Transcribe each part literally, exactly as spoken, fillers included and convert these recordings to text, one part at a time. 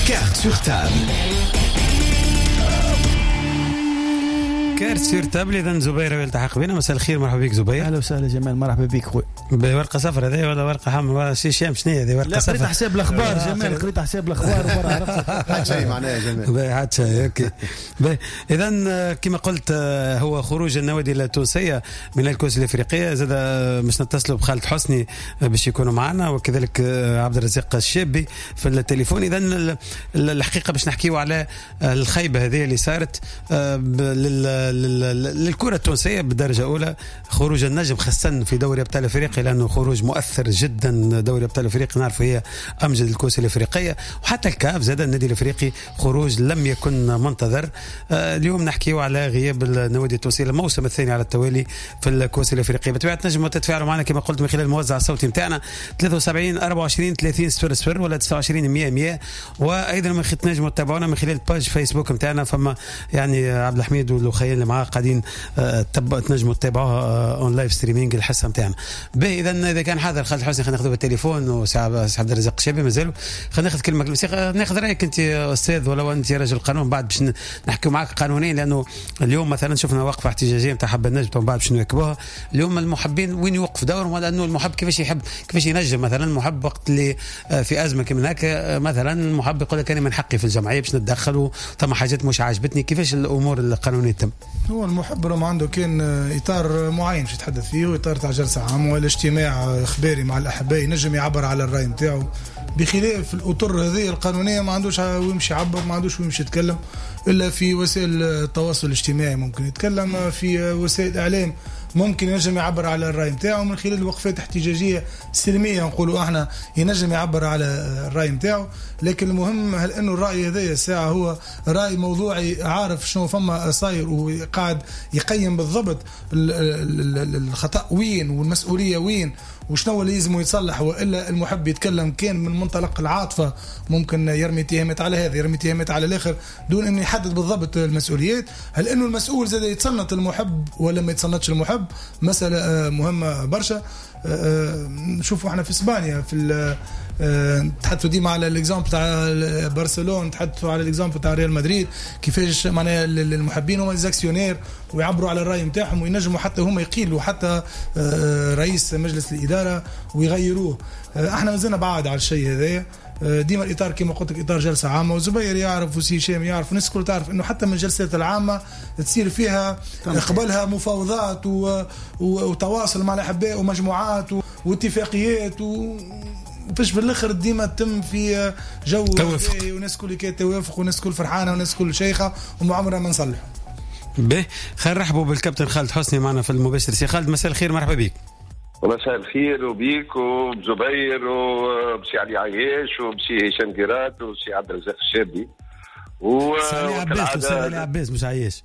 Carte sur table. كارت سير تابل. إذا زبير يلتحق بنا. مساء الخير، مرحبا بك زبير. أهلا وسهلا جمال، مرحبا بك خوي. بورقة صفرة هذه ولا ورقة حمراء ولا شيء شام؟ شنو هذه ورقة صفرة؟ قريت حساب الأخبار جمال، قريت حساب الأخبار وما عرفت هاد شيء معناه جمال. هاد شيء اوكي. إذا كما قلت هو خروج النوادي التونسية من الكؤوس الأفريقية. زاد مش نتصلوا بخالد حسني باش يكونوا معنا، وكذلك عبد الرزاق الشابي في التليفون. إذا الحقيقة باش نحكيوا على الخيبة هذه اللي صارت للكرة التونسية بالدرجة الأولى. خروج النجم خاصة في دوري أبطال أفريقيا، لأنه خروج مؤثر جدا. دوري أبطال أفريقيا نعرف هي أمجد الكؤوس الأفريقية، وحتى الكاف زاد النادي الأفريقي خروج لم يكن منتظر. آه اليوم نحكيوا على غياب النوادي التونسية الموسم الثاني على التوالي في الكؤوس الأفريقية. بطبيعة نجم تتفاعلوا معنا كما قلت من خلال الموزع الصوتي متاعنا ثلاثة وسبعين أربعة وعشرين ثلاثين صفر صفر ولا تسعة وعشرين مية مية، وأيضا من خلال نجم تتابعونا من خلال باج فيسبوك متاعنا. فما يعني عبد الحميد والخيال اللي معاه قاعدين تبقى تنجموا تتابعوها اون لايف ستريمينج الحصه نتاعنا. باهي اذا اذا كان حاضر خالد حسني خلينا ناخذ بالتليفون، وسعد عبد الرزاق الشابي مازالوا. خلينا ناخذ كلمه ناخذ رايك انت استاذ ولا انت رجل قانون، بعد باش نحكيوا معك قانونيا. لانه اليوم مثلا شفنا وقفه احتجاجيه نتاع حب النجم، طبعا بعد باش نواكبوها. اليوم المحبين وين يوقف دورهم؟ لانه المحب كيفاش يحب كيفاش ينجم مثلا المحب وقت اللي في ازمه كما هكا، مثلا المحب يقول لك انا من حقي في الجمعيه باش نتدخل، ثم حاجات مش عاجبتني. كيفاش الامور القانونيه تتم؟ هو المحب ما عنده كان اطار معين باش يتحدث فيه، اطار تاع جلسه عامه ولا اجتماع اخباري مع الاحباء ينجم يعبر على الراي نتاعو. بخلاف الاطر هذه القانونيه ما عندوش ويمشي يعبر، ما عندوش ويمشي يتكلم الا في وسائل التواصل الاجتماعي. ممكن يتكلم في وسائل الاعلام، ممكن ينجم يعبر على الراي نتاعو من خلال وقفات احتجاجيه سلميه نقولوا احنا، ينجم يعبر على الراي نتاعو. لكن المهم هل انه الراي هذا الساعه هو راي موضوعي عارف شنو فما صاير وقاعد يقيم بالضبط الخطا وين والمسؤوليه وين وشنو اللي لازم يتصلح، والا المحب يتكلم كان من منطلق العاطفه ممكن يرمي اتهامات على هذا يرمي اتهامات على الاخر دون انه يحدد بالضبط المسؤوليات. هل انه المسؤول زاد يتصنت المحب ولا ما يتصنتش المحب؟ مساله مهمه برشا. نشوفوا احنا في اسبانيا في تحدثوا ديما على الاكزامبل تاع برشلونه، تحدثوا على الاكزامبل تاع ريال مدريد، كيفاش معناها المحبين هما زاكسيونير ويعبروا على الراي نتاعهم وينجموا حتى هما يقيلوا حتى رئيس مجلس الاداره ويغيروه. احنا مازلنا بعاد على الشيء هذا. ديما الاطار كما قلت لك اطار جلسه عامه، وزبير يعرف وسي هشام يعرف والناس الكل تعرف انه حتى من الجلسات العامه تصير فيها قبلها مفاوضات وتواصل مع الاحباء ومجموعات واتفاقيات و فاش في الاخر ديما تم في جو توافق، وناس كل كي توافق وناس كل فرحانه وناس كل شيخه وما عمرنا ما نصلح. به خير نرحبوا بالكابتن خالد حسني معنا في المباشر. سي خالد مساء الخير، مرحبا بك. مساء الخير وبيك وبزبير وبسي علي عياش وبسي هشام قيرات وبسي عبد الرزاق الشابي وسالي عباس وسالي عباس مش عياش.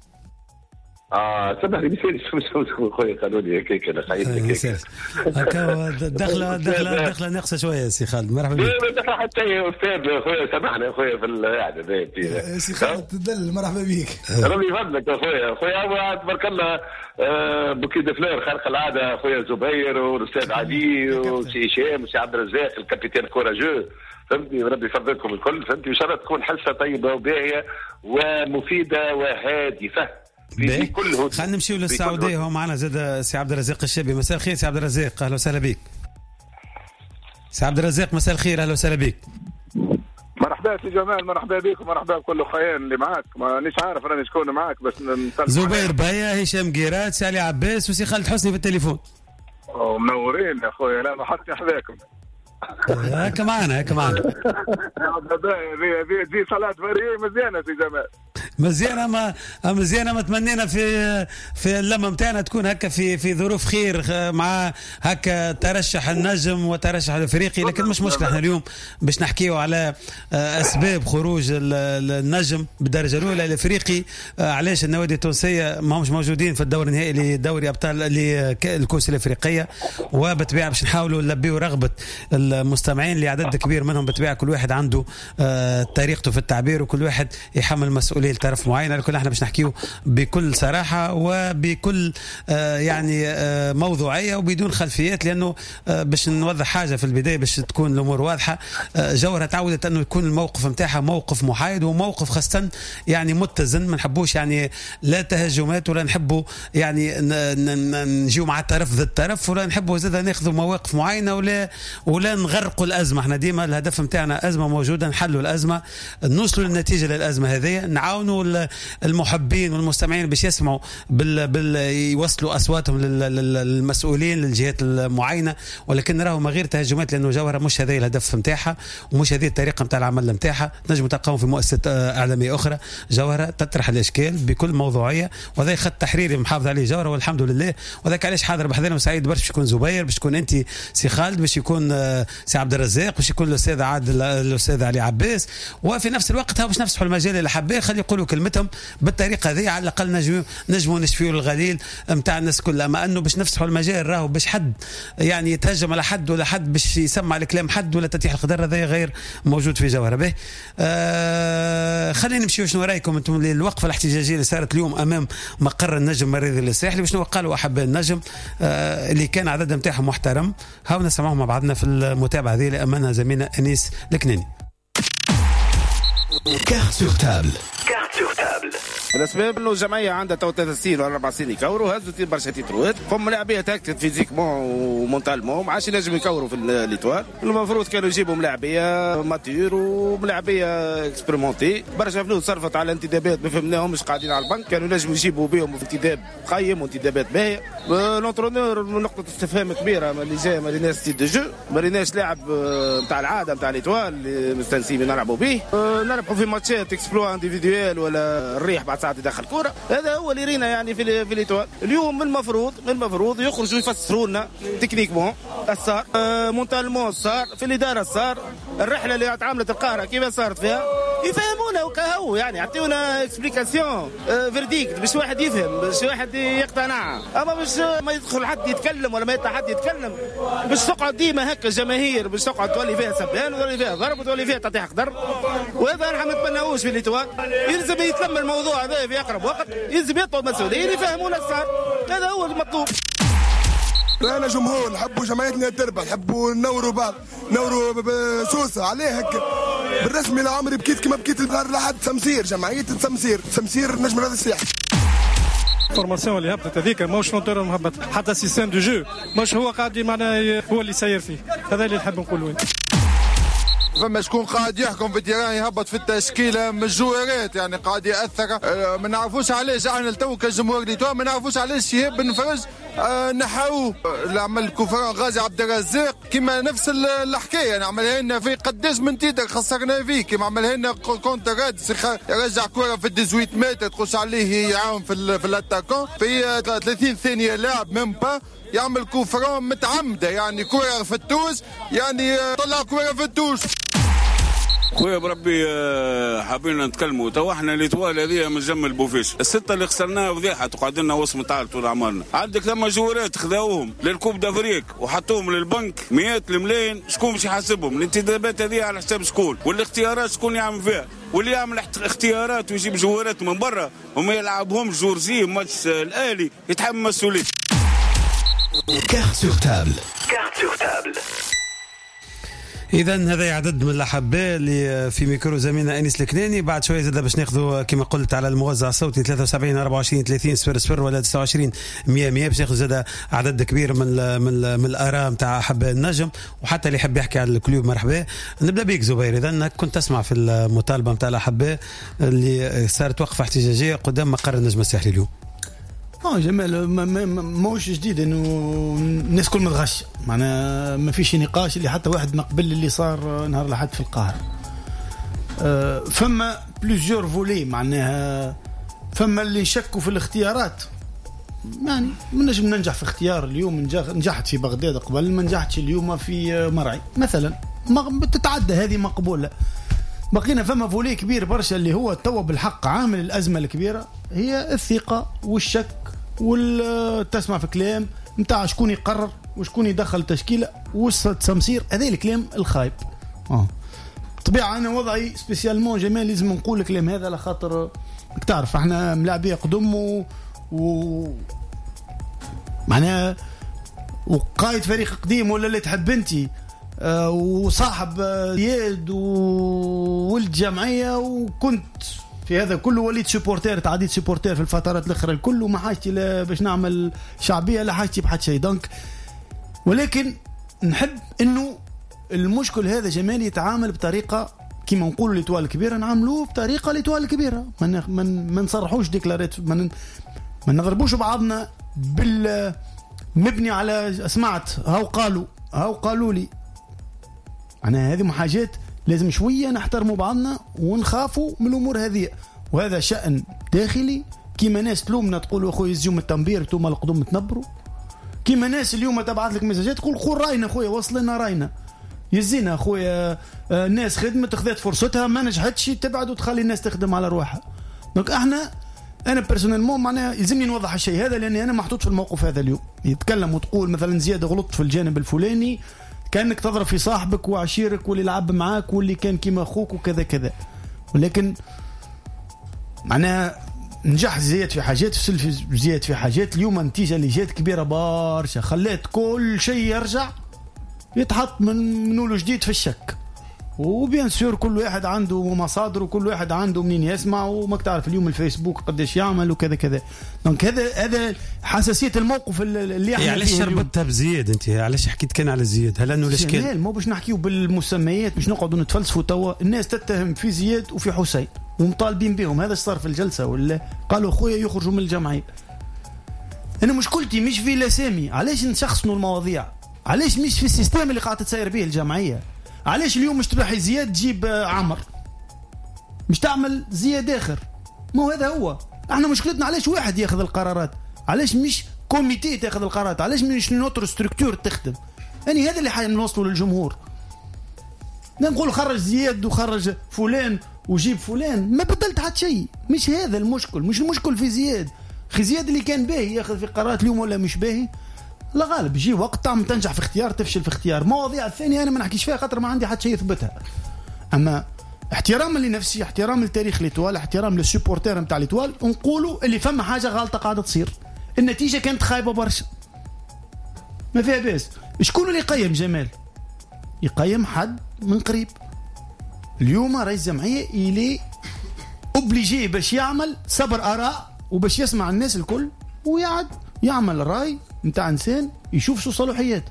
اه سامحني مثالي خويا قانوني هكاك انا خايف هكا دخله دخله دخله ناقصه شويه. سي خالد مرحبا بك. لا حتى يا استاذ خويا سامحني اخويا في القعده ذي. سي خالد تدل مرحبا بك. ربي يفضلك اخويا اخويا هو تبارك الله بوكي فلور خارق العاده اخويا زبير والاستاذ علي وسي هشام وسي عبد الرزاق الكابيتان كوراجو، فهمتني. ربي يفضلكم الكل، فهمتني. ان شاء الله تكون حلقه طيبه وباهيه ومفيده وهادفه. خلينا نمشيو للسعوديه. هو معنا زاد سي عبد الرزاق الشابي. مساء الخير سي عبد الرزاق، اهلا وسهلا بك. سي عبد الرزاق مساء الخير، اهلا وسهلا بك. مرحبا سي جمال، مرحبا بك ومرحبا بكل خيان اللي معاك. مانيش عارف راني شكون معاك بس زبير بايا هشام قيرات سالي عباس وسي خالد حسني في التليفون. او منورين يا خويا. لا ما حطني حذاكم. هاك معنا هاك معنا. هذه دي صلاة فريق مزيانة سي جمال. مزيانة ما مزيانة ما تمنينا في في اللمة متاعنا تكون هكا في في ظروف خير مع هكا ترشح النجم وترشح الافريقي. لكن مش مشكلة، احنا اليوم باش نحكيو على اسباب خروج النجم بالدرجة الأولى الافريقي. علاش النوادي التونسية ما همش موجودين في الدور النهائي لدوري ابطال للكؤوس الافريقية، وبالطبيعة باش نحاولوا نلبيو رغبة المستمعين اللي عدد كبير منهم بالطبيعة كل واحد عنده طريقته في التعبير وكل واحد يحمل مسؤولية طرف معين. على كل احنا باش نحكيه بكل صراحه وبكل آه يعني آه موضوعيه وبدون خلفيات، لانه آه باش نوضح حاجه في البدايه باش تكون الامور واضحه. آه جوهره تعودت انه يكون الموقف نتاعها موقف محايد وموقف خاصه يعني متزن، ما نحبوش يعني لا تهجمات ولا نحبوا يعني نجيو مع الطرف ضد الطرف، ولا نحبوا زاد ناخذوا مواقف معينه ولا ولا نغرقوا الازمه. احنا ديما الهدف نتاعنا ازمه موجوده نحلوا الازمه، نوصلوا للنتيجه للازمه هذه، نعاونوا المحبين والمستمعين باش يسمعوا بال, بال يوصلوا اصواتهم للمسؤولين للجهات المعينه، ولكن راهو ما غير تهجمات، لانه جوهره مش هذا الهدف نتاعها ومش هذه الطريقه نتاع العمل نتاعها. نجم تلقاهم في مؤسسات اعلاميه اخرى. جوهره تطرح الاشكال بكل موضوعيه، وهذا خط تحريري محافظ عليه جوهره والحمد لله. وذاك علاش حاضر بحضرنا وسعيد برشا باش يكون زبير، باش تكون انت سي خالد، باش يكون سي عبد الرزاق، باش يكون الاستاذ عادل الاستاذ علي عباس، وفي نفس الوقت هاو باش نفسحوا المجال اللي حباه خلي يقولوا كلمتهم بالطريقه هذه، على الاقل نجموا نجموا نشفيوا الغليل نتاع الناس كلها. ما انه باش نفسحوا المجال راهو باش حد يعني يتهجم على حد ولا حد باش يسمع الكلام حد ولا تتيح القدر، هذا غير موجود في جوهره. به آه خلينا نمشيو. شنو رايكم انتم للوقفه الاحتجاجيه اللي صارت اليوم امام مقر النجم مريض الساحلي؟ وشنو قالوا احباء النجم آه اللي كان عدد نتاعهم محترم؟ هاو نسمعوا مع بعضنا في المتابعه هذه اللي امانها زميلنا انيس الكناني. كارت سور تابل. كارت سور تابل. الاسباب انه الجمعيه عندها تو ثلاث سنين ولا اربع سنين يكوروا، هزوا برشا تيتروات، فما لاعبيه تاكتت فيزيكمون ومونتالمون، ما عادش ينجموا يكوروا في الليتوال. المفروض كانوا يجيبوا ملاعبيه ماتيور وملاعبيه اكسبيرمونتي. برشا فلوس صرفت على انتدابات ما فهمناهمش قاعدين على البنك، كانوا ينجموا يجيبوا بهم في انتداب قيم وانتدابات باهيه. لونترونور نقطه استفهام كبيره اللي جاي ما ريناش ستيل دو جو، ما ريناش لاعب نتاع العاده نتاع الليتوال اللي مستانسين نلعبوا به. نربحوا في ماتشات اكسبلوا انديفيدوال ولا الريح بعد ساعات يدخل كوره، هذا هو اللي رينا يعني في في ليتوال. اليوم من المفروض من المفروض يخرجوا يفسروا لنا تكنيكمون الصار آه مونتالمون صار في الاداره صار الرحله اللي تعاملت القاهره كيف صارت فيها، يفهمونا وكهو يعني يعطيونا اكسبليكاسيون آه فيرديكت باش واحد يفهم باش واحد يقتنع. اما باش ما يدخل حد يتكلم ولا ما يطلع حد يتكلم باش تقعد ديما هكا الجماهير باش تقعد تولي فيها سبان وتولي فيها ضرب وتولي فيها تطيح قدر، وهذا نحن ما نتمناوش في ليتوال. يلزم يتلم الموضوع هذا في اقرب وقت، يلزم يطلبوا المسؤولين يفهمونا الصار، هذا هو المطلوب. انا جمهور نحبوا جمعيتنا تربح، نحبوا نوروا بعض نوروا بسوسه عليه هكا بالرسمي. لعمري بكيت كما بكيت لحد تمسير جمعيه تمسير تمسير نجم هذا السياحه. الفورماسيون اللي هبطت هذيك ماهوش نوتور مهبط، حتى سيستم دو جو مش هو قاعد معناه هو اللي سير فيه، هذا اللي نحب نقوله. فما شكون قاعد يحكم في التيران يهبط في التشكيله من الجوارات، يعني قاعد ياثر. أه ما نعرفوش علاش احنا تو كجمهور ليتوال ما نعرفوش علاش شهاب بن فرج أه نحاوه. اللي عمل كفران غازي عبد الرزاق كيما نفس الحكايه، نعملها لنا في قداش من تيتر خسرنا فيه، كيما عملها لنا كونتر يرجع كره في ثمانية عشر متر تخش عليه يعاون في في الاتاكون في ثلاثين ثانيه لاعب ميم با يعمل كفران متعمده، يعني كره في التوز يعني طلع كره في التوز. خويا بربي حابين نتكلموا تو احنا ليتوال هذه من جم البوفيش، السته اللي خسرناها فضيحه تقعد لنا وصمه طال طول عمرنا. عندك ثم جوارات خذاوهم للكوب دافريك وحطوهم للبنك مئات الملايين، شكون باش يحاسبهم؟ الانتدابات هذه على حساب شكون؟ والاختيارات شكون يعمل فيها؟ واللي يعمل اختيارات ويجيب جوارات من برا وما يلعبهمش جورجي ماتش الاهلي يتحمل مسؤوليه. كارت سور تابل. كارت سور تابل. إذا هذا عدد من الأحباء اللي في ميكرو زميلنا أنيس الكناني. بعد شوية زاد باش ناخذوا كما قلت على الموزع الصوتي ثلاثة وسبعين أربعة وعشرين ثلاثين صفر صفر ولا تسعة وعشرين مية مية باش ناخذ زاد عدد كبير من ال من ال من الآراء نتاع أحباء النجم، وحتى اللي يحب يحكي على الكلوب مرحبا. نبدأ بيك زبير، إذا كنت تسمع في المطالبة نتاع الأحباء اللي صارت وقفة احتجاجية قدام مقر النجم الساحلي اليوم. اه جمال ماهوش جديد انه الناس كل متغش، معناها ما فيش نقاش اللي حتى واحد نقبل اللي صار نهار الاحد في القاهره. أه فما بلوزيور فولي، معناها فما اللي شكوا في الاختيارات، يعني ما نجم ننجح في اختيار اليوم نجحت في بغداد قبل ما نجحتش اليوم في مرعي مثلا، ما تتعدى هذه مقبوله. بقينا فما فولي كبير برشا اللي هو توا بالحق عامل الازمه الكبيره هي الثقه والشك والتسمع في كلام نتاع شكون يقرر وشكون يدخل تشكيله والتسمسير، هذا الكلام الخايب. اه طبيعة أنا وضعي سبيسيالمون جمال لازم نقول الكلام هذا على خاطر تعرف احنا ملاعبية قدم و, و... معناها وقائد فريق قديم ولا اللي تحب انتي أه وصاحب زياد وولد جمعية وكنت في هذا كله وليت سوبورتير تعديت سوبورتير في الفترات الأخرى الكل وما حاجتي باش نعمل شعبية لا حاجتي بحد شيء دونك ولكن نحب انه المشكل هذا جمال يتعامل بطريقة كما نقولوا لتوال الكبيرة نعملوه بطريقة لتوال الكبيرة من من ما نصرحوش ديكلارات ما ما نضربوش بعضنا بال مبني على سمعت هاو قالوا هاو قالوا لي أنا هذه حاجات لازم شوية نحترموا بعضنا ونخافوا من الأمور هذه وهذا شأن داخلي كيما ناس تلومنا تقول أخوي يزيوم التنبير توما القدوم تنبروا كيما ناس اليوم تبعث لك مساجات تقول قول راينا أخويا وصلنا راينا يزينا أخويا الناس خدمت خذت فرصتها ما نجحتش تبعد وتخلي الناس تخدم على روحها دونك احنا انا بيرسونيلمون معناها يلزمني نوضح الشيء هذا لاني انا محطوط في الموقف هذا اليوم يتكلم وتقول مثلا زياد غلطت في الجانب الفلاني كانك تضرب في صاحبك وعشيرك واللي لعب معاك واللي كان كيما اخوك وكذا كذا ولكن معناها نجح زياد في حاجات في زياد في حاجات اليوم النتيجه اللي جات كبيره برشا خلات كل شيء يرجع يتحط من منو جديد في الشك وبيان سور كل واحد عنده مصادر وكل واحد عنده منين يسمع وما تعرف اليوم الفيسبوك قديش يعمل وكذا كذا دونك هذا هذا حساسيه الموقف اللي احنا علاش ربطتها بزياد انت علاش حكيت كان على زياد هل انه الاشكال مو باش نحكيو بالمسميات باش نقعدوا نتفلسفوا توا الناس تتهم في زياد وفي حسين ومطالبين بهم هذا صار في الجلسه ولا قالوا خويا يخرجوا من الجمعيه انا مشكلتي مش في الاسامي علاش نشخصنوا المواضيع علاش مش في السيستم اللي قاعده تسير به الجمعيه علاش اليوم مش تروح زياد تجيب عمر مش تعمل زياد اخر ما هو هذا هو احنا مشكلتنا علاش واحد ياخذ القرارات علاش مش كوميتي تاخذ القرارات علاش مش نوتر ستركتور تخدم يعني هذا اللي حنوصلوا للجمهور نقول خرج زياد وخرج فلان وجيب فلان ما بدلت حتى شيء مش هذا المشكل مش المشكل في زياد خي زياد اللي كان باهي ياخذ في قرارات اليوم ولا مش باهي لا غالب يجي وقت تعمل تنجح في اختيار تفشل في اختيار مواضيع الثانية أنا ما نحكيش فيها خاطر ما عندي حد شيء يثبتها أما احتراما لنفسي احترام لتاريخ ليتوال احترام للسوبورتير نتاع ليتوال نقولوا اللي فما حاجة غلطة قاعدة تصير النتيجة كانت خايبة برشا ما فيها باس شكون اللي يقيم جمال يقيم حد من قريب اليوم رئيس جمعية إلي أوبليجي باش يعمل صبر آراء وباش يسمع الناس الكل ويعد يعمل راي نتاع انسان يشوف شو صلاحيات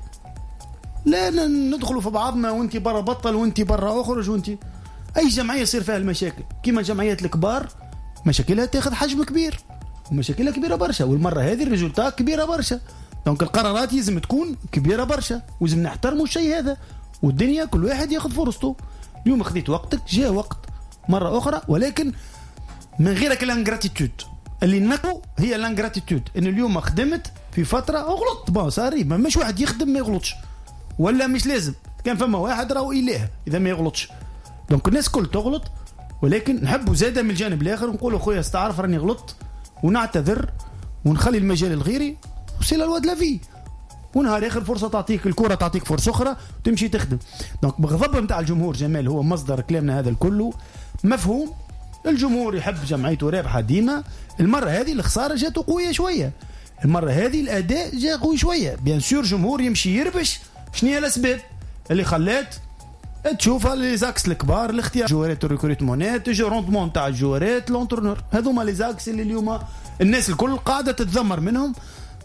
لا ندخلوا في بعضنا وانت برا بطل وانت برا اخرج وانت اي جمعيه يصير فيها المشاكل كيما الجمعيات الكبار مشاكلها تاخذ حجم كبير ومشاكلها كبيره برشا والمره هذه الريزولتات كبيره برشا دونك القرارات لازم تكون كبيره برشا ولازم نحترموا الشيء هذا والدنيا كل واحد ياخذ فرصته اليوم خذيت وقتك جاء وقت مره اخرى ولكن من غيرك الانغراتيتود اللي نقو هي الانغراتيتود ان اليوم خدمت في فتره غلط با صاري مش واحد يخدم ما يغلطش ولا مش لازم كان فما واحد راهو اله اذا ما يغلطش دونك الناس كل تغلط ولكن نحبوا زاده من الجانب الاخر نقولوا خويا استعرف راني غلطت ونعتذر ونخلي المجال لغيري وسيل الواد لافي ونهار اخر فرصه تعطيك الكره تعطيك فرصه اخرى وتمشي تخدم دونك بغضب نتاع الجمهور جمال هو مصدر كلامنا هذا الكله مفهوم الجمهور يحب جمعيته رابحه ديما المره هذه الخساره جاته قويه شويه المره هذه الاداء جاء قوي شويه بيان سور جمهور يمشي يربش شنو هي الاسباب اللي خلات تشوفها لي زاكس الكبار الاختيار جوارات الريكروتمونات جو روندمون تاع الجوارات لونترونور هذوما لي زاكس اللي اليوم الناس الكل قاعده تتذمر منهم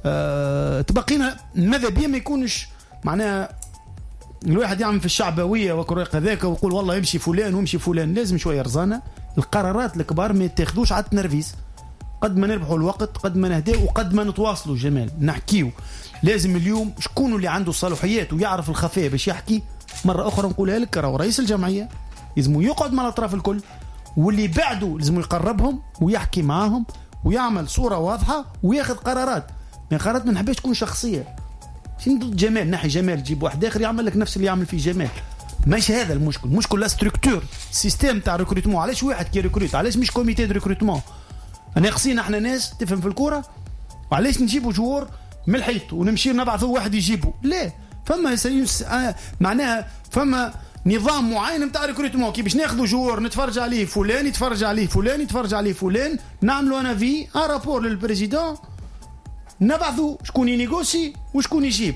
أه تبقينا ماذا بيا ما يكونش معناها الواحد يعمل في الشعبويه وكريق هذاك ويقول والله يمشي فلان ويمشي فلان لازم شويه رزانه القرارات الكبار ما يتاخذوش على التنرفيز قد ما نربحوا الوقت قد ما نهداو وقد ما نتواصلوا جمال نحكيو لازم اليوم شكون اللي عنده صلاحيات ويعرف الخفاء باش يحكي مره اخرى نقولها لك راهو رئيس الجمعيه لازم يقعد مع الاطراف الكل واللي بعده لازم يقربهم ويحكي معاهم ويعمل صوره واضحه وياخذ قرارات من قرارات ما نحبش تكون شخصيه شنو جمال نحي جمال جيب واحد اخر يعمل لك نفس اللي يعمل فيه جمال ماشي هذا المشكل المشكل لا ستركتور سيستم تاع ريكروتمون علاش واحد كي ريكروت علاش مش كوميتي دو ريكروتمون ناقصين احنا ناس تفهم في الكوره وعلاش نجيبوا جوار من الحيط ونمشي نبعثوا واحد يجيبوا لا فما سيس... آه معناها فما نظام معين نتاع ريكروتمون كي باش ناخذوا جوار نتفرج عليه فلان يتفرج عليه فلان يتفرج عليه فلان نعملوا انا في ان رابور للبريزيدون نبعثوا شكون ينيغوسي وشكون يجيب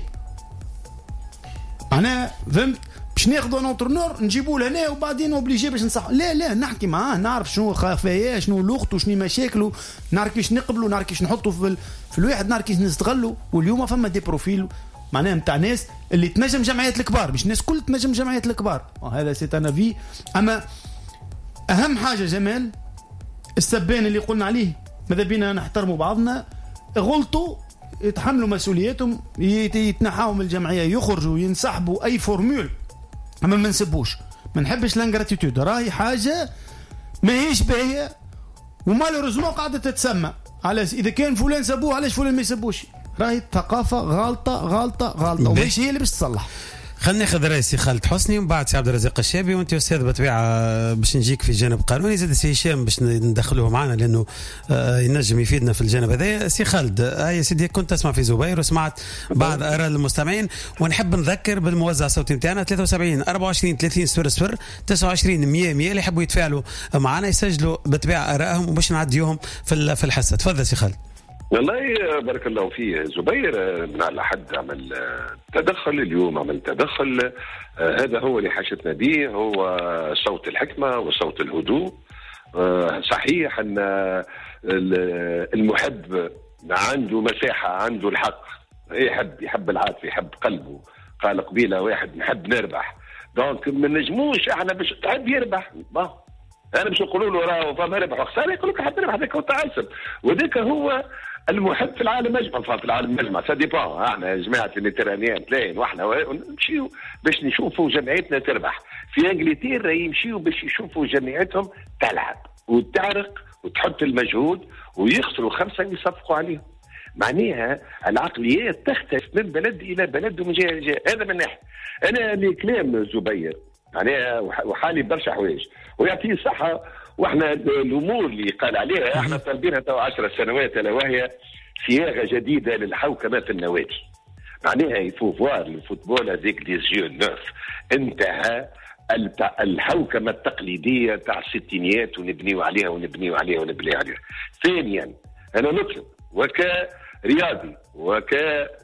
انا فهمت باش ناخذوا نونترنور نجيبوه لهنا وبعدين اوبليجي باش نصح لا لا نحكي معاه نعرف شنو خفاياه شنو لغته شنو مشاكله نعرف كيفاش نقبلوا نعرف كيفاش نحطوا في, في الواحد نعرف كيفاش نستغلوا واليوم فما دي بروفيل معناها نتاع ناس اللي تنجم جمعيات الكبار مش ناس كل تنجم جمعيات الكبار هذا سي انا في اما اهم حاجه جمال السبان اللي قلنا عليه ماذا بينا نحترموا بعضنا غلطوا يتحملوا مسؤولياتهم يتنحاوا من الجمعيه يخرجوا ينسحبوا اي فورمول اما ما نسبوش ما نحبش لانغراتيتود راهي حاجه ما هيش باهيه ومالوريزمون قاعده تتسمى على اذا كان فلان سبوه علاش فلان ما يسبوش راهي ثقافه غلطه غلطه غلطه ومش هي اللي باش تصلح. خلينا ناخذ رئيس سي خالد حسني ومن بعد سي عبد الرزاق الشابي وانت استاذ بطبيعه باش نجيك في جانب قانوني زاد سي هشام باش ندخلوه معنا لانه ينجم يفيدنا في الجانب هذا. سي خالد هاي سيدي كنت تسمع في زبير وسمعت بعض اراء المستمعين ونحب نذكر بالموزع الصوتي نتاعنا ثلاثة وسبعين أربعة وعشرين ثلاثين صفر صفر تسعة وعشرين مية مية اللي يحبوا يتفاعلوا معنا يسجلوا بطبيعه ارائهم وباش نعديوهم في في الحصه. تفضل سي خالد. والله بارك الله فيه. زبير من على حد عمل تدخل اليوم عمل تدخل هذا هو اللي حاجتنا به هو صوت الحكمة وصوت الهدوء. صحيح أن المحب عنده مساحة عنده الحق يحب يحب العاطفة يحب قلبه. قال قبيلة واحد نحب نربح دونك ما نجموش احنا باش تحب يربح انا باش نقولوا له راه فما ربح وخساره يقول لك حب نربح هذاك هو تعصب وذاك هو المحب في العالم اجمع في العالم اجمع سا ديبون احنا جماعه الميديترانيين تلاقي واحنا نمشيو باش نشوفوا جمعيتنا تربح. في انجلترا يمشيو باش يشوفوا جمعيتهم تلعب وتعرق وتحط المجهود ويخسروا خمسه يصفقوا عليهم. معناها العقليات تختلف من بلد الى بلد ومن جهه لجهه. هذا من ناحيه. انا لكلام زبير معناها وحالي برشا حوايج ويعطيه الصحه واحنا الامور اللي قال عليها احنا طالبينها تو عشر سنوات الا وهي صياغه جديده للحوكمه في النوادي. معناها يفوفوار الفوتبول هذيك دي جيو نوف انتهى الحوكمه التقليديه تاع الستينيات ونبنيو عليها ونبنيو عليها ونبنيو عليها. ثانيا انا نطلب وكرياضي وك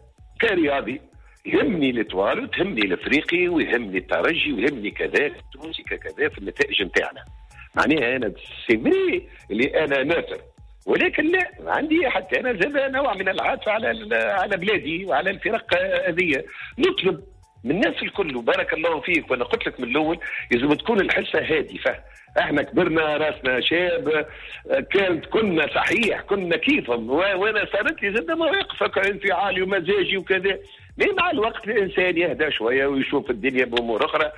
كرياضي يهمني الاتوال وتهمني الافريقي ويهمني الترجي ويهمني كذا التونسي كذا في النتائج نتاعنا. معناها انا سيفري اللي انا ناصر ولكن لا عندي حتى انا زاد نوع من العاطفه على على بلادي وعلى الفرق هذه. نطلب من الناس الكل وبارك الله فيك وانا قلت لك من الاول لازم تكون الحصه هادفه. احنا كبرنا راسنا شاب كانت كنا صحيح كنا كيفهم وانا صارت لي زاد مواقف انفعالي ومزاجي وكذا. مع الوقت الانسان يهدى شويه ويشوف الدنيا بامور اخرى.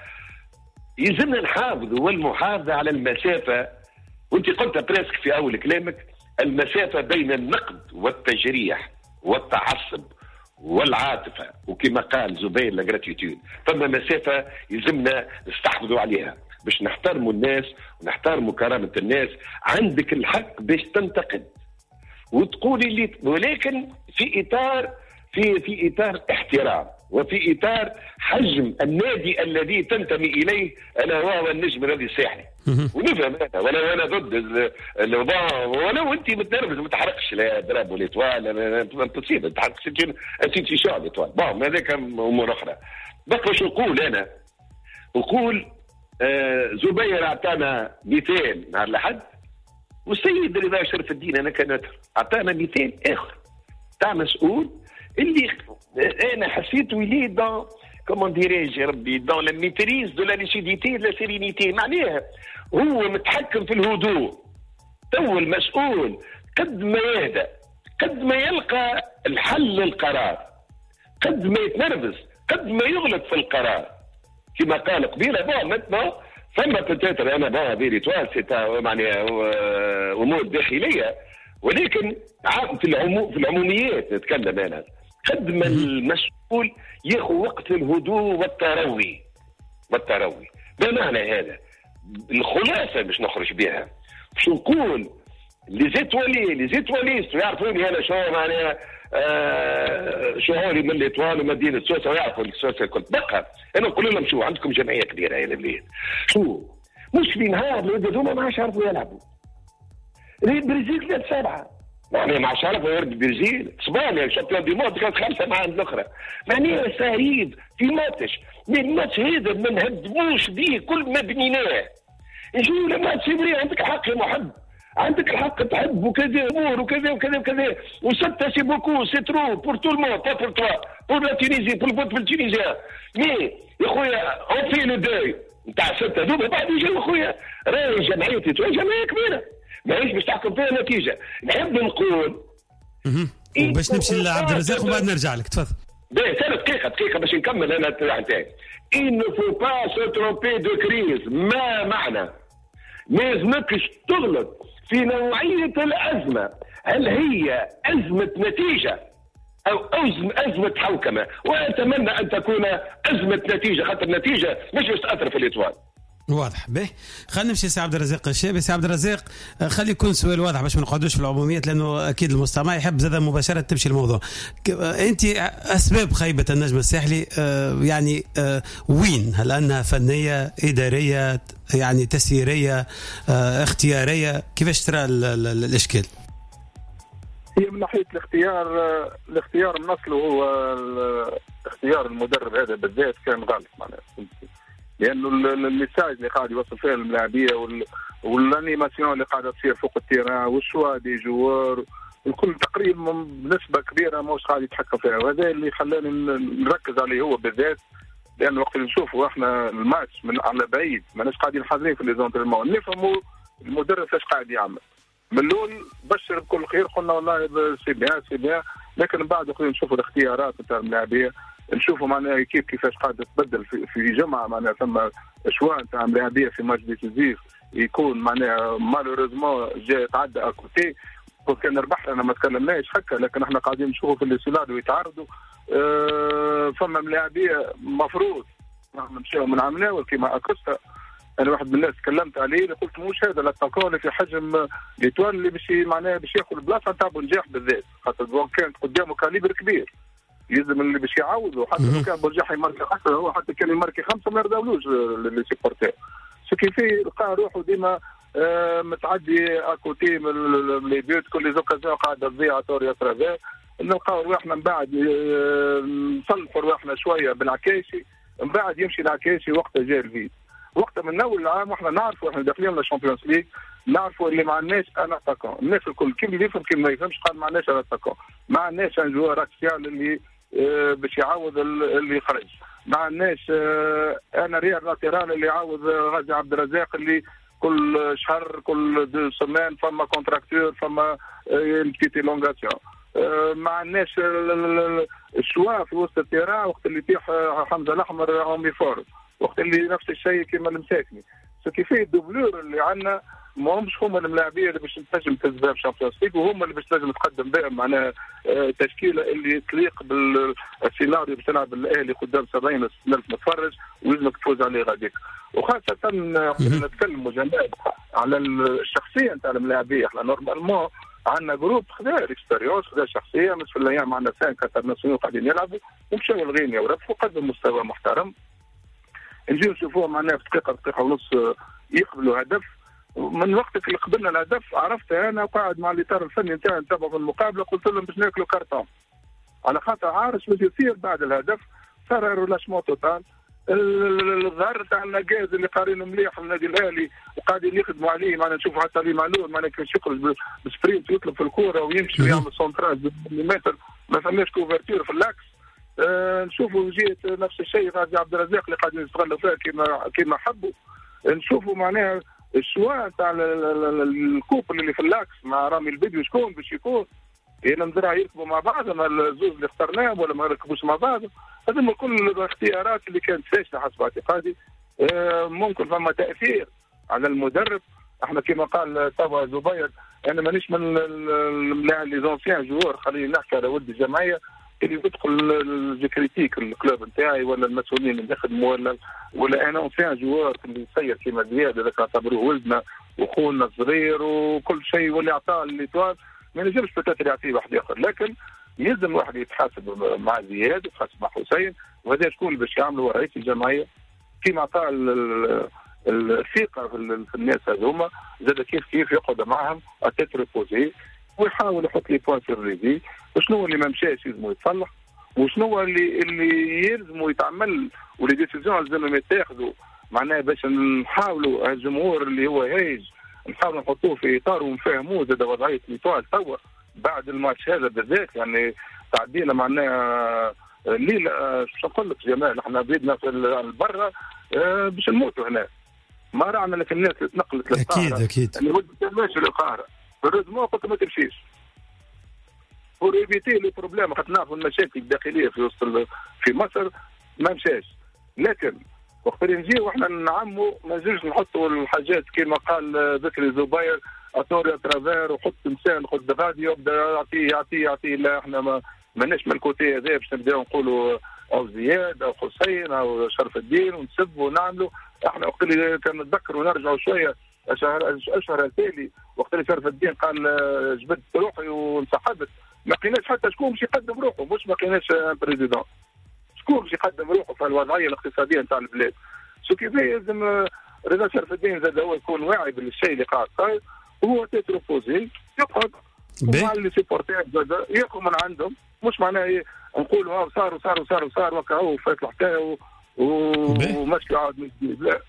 يلزمنا نحافظ والمحافظه على المسافه وانت قلت بريسك في اول كلامك المسافه بين النقد والتجريح والتعصب والعاطفه وكما قال زبير لاغراتيتود فما مسافه يلزمنا نستحفظوا عليها باش نحترموا الناس ونحترموا كرامه الناس. عندك الحق باش تنتقد وتقولي اللي ولكن في اطار في في اطار احترام وفي اطار حجم النادي الذي تنتمي اليه الا وهو النجم الذي الساحلي. ونفهم هذا ولا انا ضد الوضع ولو انت متنرفز ما تحرقش لا ضرب ولا توال تصيب ما تحرقش انت في شعب توال بون هذاك امور اخرى. بقى شو نقول انا؟ نقول آه زبير اعطانا مثال نهار الاحد والسيد رضا شرف الدين انا كنتر اعطانا مثال اخر تاع مسؤول اللي انا حسيته لي دون كومون ديريج يا ربي دون لا ميتريز دو لا ليسيديتي لا سيرينيتي. معناها هو متحكم في الهدوء. تو المسؤول قد ما يهدأ قد ما يلقى الحل للقرار قد ما يتنرفز قد ما يغلط في القرار كما قال قبيله بون متنا ثم بتاتر انا بون هذه توال سيتا معناها امور داخليه ولكن في العموم في العموميات نتكلم انا قد ما المسؤول ياخذ وقت الهدوء والتروي والتروي. ما معنى هذا؟ الخلاصه باش نخرج بها باش نقول لي زيتوالي لي زيتواليست يعرفوني انا شو معناها آه شعوري من ليتوال ومدينه سوسه ويعرفوا سوسه الكل. بقى انا نقول لهم شو عندكم جمعيه كبيره يا البلاد، شو مش في نهار الولاد هذوما ما عادش يعرفوا يلعبوا. البرازيل ثلاث سبعه يعني ما عادش يعرفوا يرد البرازيل، اسبانيا الشامبيون دي موت كانت خمسه مع الاخرى. معناها سعيد في ماتش، الماتش هذا ما نهدموش به كل ما بنيناه. نجيو لما تسيبري عندك حق يا محب، عندك الحق تحب وكذا امور وكذا وكذا وكذا وسته سي بوكو سي ترو بور تو المون با بور توا بور لا تونيزي بور الفوت بالتونيزيان. مي يا خويا اون في لو دوي نتاع سته دوبا بعد يجي خويا راهي جمعيتي توا جمعيه كبيره ماهيش باش تحكم فيها نتيجه. نحب نقول باش نمشي لعبد الرزاق وبعد نرجع لك تفضل. باهي دقيقه دقيقه باش نكمل انا نتاعي. il ne faut pas se tromper de crise. ما معنى ما يلزمكش تغلط في نوعية الأزمة، هل هي أزمة نتيجة أو أزمة حوكمة؟ وأتمنى أن تكون أزمة نتيجة، خاطر النتيجة مش باش تأثر في الإطوال. واضح. به خلينا نمشي سي عبد الرزاق الشابي. سي عبد الرزاق خلي يكون سؤال واضح باش ما نقعدوش في العموميات، لانه اكيد المستمع يحب زاد مباشره تمشي الموضوع. انت اسباب خيبه النجم الساحلي آه يعني آه وين؟ هل انها فنيه، اداريه، يعني تسييريه، آه اختياريه؟ كيفاش ترى الاشكال؟ هي من ناحيه الاختيار، الاختيار من اصله هو اختيار المدرب هذا بالذات كان غلط معناها، لانه الميساج اللي قاعد يوصل فيها الملاعبيه والانيماسيون اللي قاعده تصير فوق التيران والشوا دي جوار الكل تقريبا بنسبه كبيره مش قاعد يتحكم فيها، وهذا اللي خلاني نركز عليه هو بالذات، لان وقت اللي نشوفوا احنا الماتش من على بعيد ماناش قاعدين حاضرين في ليزونترينمون نفهموا المدرب ايش قاعد يعمل. من الاول بشر بكل خير، قلنا والله سي بيان سي بيان، لكن من بعد نشوفوا الاختيارات نتاع الملاعبيه، نشوفوا معناها كيف كيفاش قاعده تتبدل في, في جمعه معناها ثم اشواء نتاع ملاعبيه في ماتش ديسيزيف يكون معناها مالوريزمون جاي يتعدى اكوتي. كان ربحنا انا ما تكلمناش هكا، لكن احنا قاعدين نشوفوا في السيناريو يتعرضوا اه فما ملاعبيه مفروض نمشيو من عمناول كيما اكوستا. انا واحد من الناس تكلمت عليه قلت مش هذا الاتاكون في حجم ليتوان اللي باش معناها باش ياخذ البلاصه نتاع بونجاح بالذات، خاطر كانت قدامه كاليبر كبير يلزم اللي باش يعوضوا، حتى لو كان بونجاح يماركي خمسه هو حتى كان يماركي خمسه ما يرضاولوش اللي سيبورتير. سكيفي لقى روحه ديما آه متعدي اكوتي من لي بيوت كل زوكازيون قاعده تضيع توريا ترافير، نلقاو رواحنا من بعد آه نصلفوا رواحنا شويه بالعكاشي، من بعد يمشي العكاشي وقتها جاء الفيد. وقتها من اول العام واحنا نعرفوا احنا داخلين للشامبيونز ليج، نعرفوا اللي ما عندناش ان اتاكون، الناس الكل كل اللي يفهم كل ما يفهمش قال ما عندناش ان اتاكون، ما عندناش ان جوار اكسيال اللي آه باش يعوض اللي خرج، ما عندناش آه انا ريال لاتيرال اللي يعوض غازي عبد الرزاق اللي كل شهر كل دو سمان فما كونتراكتور فما بتيتي لونغاسيون، آه ما عندناش الشوا في وسط التيران وقت اللي يطيح حمزه الاحمر عمي فور، وقت اللي نفس الشيء كما المساكني. سكيفي الدوبلور اللي عندنا ما همش هما الملاعبيه اللي باش تنجم تهز شامبيونز ليغ، وهما اللي باش تنجم تقدم بهم معناها آه تشكيله اللي تليق بالسيناريو باش تلعب الاهلي قدام سبعين ألف متفرج ويلزمك تفوز عليه غاديك. وخاصه نتكلموا جمال على الشخصيه نتاع الملاعبيه، احنا نورمالمون عندنا جروب خذا اكسبيريونس خذا شخصيه، مش في الايام عندنا سان انترناسيونال قاعدين يلعبوا ومشاو لغينيا وربحوا قدموا مستوى محترم. نجيو نشوفوها معناها في دقيقه دقيقه ونص يقبلوا هدف. من وقت اللي قبلنا الهدف عرفت انا وقاعد مع الاطار الفني نتاعي نتابع في المقابله، قلت لهم باش ناكلوا كارتون على خاطر عارف باش يصير بعد الهدف. صار رولاشمون توتال، الظهر تاع النقاز اللي قارين مليح في النادي الاهلي وقاعدين يخدموا عليه، معنا نشوفوا حتى علي معلول معنا كيفاش يخرج بسبرينت ويطلب في الكوره ويمشي ويعمل سونتراج بالمتر، ما فماش كوفرتير في اللاكس. آه نشوفوا جيت نفس الشيء غازي عبد الرزاق اللي قاعدين يستغلوا فيها كيما كيما حبوا. نشوفوا معناها الشوا تاع الكوبل اللي في اللاكس مع رامي البدوي شكون باش يكون، يعني نزرع يركبوا مع بعض ما الزوز اللي اخترناهم ولا ما يركبوش مع بعض. هذوما كل الاختيارات اللي كانت فاشله حسب اعتقادي. آه ممكن فما تاثير على المدرب. احنا كما قال توا زبير انا مانيش من لي زونسيان جوور، خليني نحكي على ولد الجمعيه اللي يدخل كريتيك الكلوب نتاعي ولا المسؤولين اللي يخدموا ولا ولا انا اونسيان جوار اللي يسير كيما زياد هذاك نعتبروه ولدنا وخونا الصغير وكل شيء واللي عطاه الايطوال ما نجمش بتاتر يعطيه واحد اخر، لكن يلزم واحد يتحاسب مع زياد يتحاسب مع حسين، وهذا شكون باش يعملوا رئيس الجمعيه كيما عطى الثقه في الناس هذوما، زاد كيف كيف يقعد معهم اتيتر بوزي ويحاول يحط لي بوان سور ليزي، وشنو اللي ما مشاش يلزموا يتصلح، وشنو اللي اللي يلزموا يتعمل، ولي ديسيزيون لازم يتاخذوا معناها باش نحاولوا الجمهور اللي هو هايج نحاولوا نحطوه في اطار ونفهموه زاد وضعيه ليتوال توا بعد الماتش هذا بالذات. يعني تعدينا معناها الليله شو نقول لك جمال، احنا بيدنا في البرة باش نموتوا هنا، ما رانا لك الناس اللي تنقلت للقاهره اكيد اكيد اللي ودت ماشي للقاهره بالرزمو قلت ما تمشيش بور ايفيتي لي بروبليم، خاطر نعرفوا المشاكل الداخليه في وسط في مصر ما مشاش. لكن وقت اللي نجيو احنا نعموا ما نجوش نحطوا الحاجات كما قال ذكري زبير اتوري اترافير وحط تمثال خد غادي يبدا يعطيه يعطيه يعطيه. لا احنا ما ماناش من الكوتي هذا باش نبداو نقولوا او زياد او حسين او شرف الدين ونسبوا ونعملوا. احنا وقت اللي كان نتذكر ونرجعوا شويه اشهر اشهر التالي وقت اللي شرف الدين قال جبدت روحي وانسحبت، ما لقيناش حتى شكون باش يقدم روحه، مش ما لقيناش بريزيدون شكون باش يقدم روحه في الوضعيه الاقتصاديه نتاع البلاد. شو كيف لازم رضا شرف الدين زاد هو يكون واعي بالشيء اللي قاعد صاير، وهو تيتروفوزي يقعد مع اللي سيبورتير زاد ياخذ من عندهم، مش معناه نقولوا ها صار وصار وصار وصار وكا هو فات الحكايه ومشي عاد من جديد. لا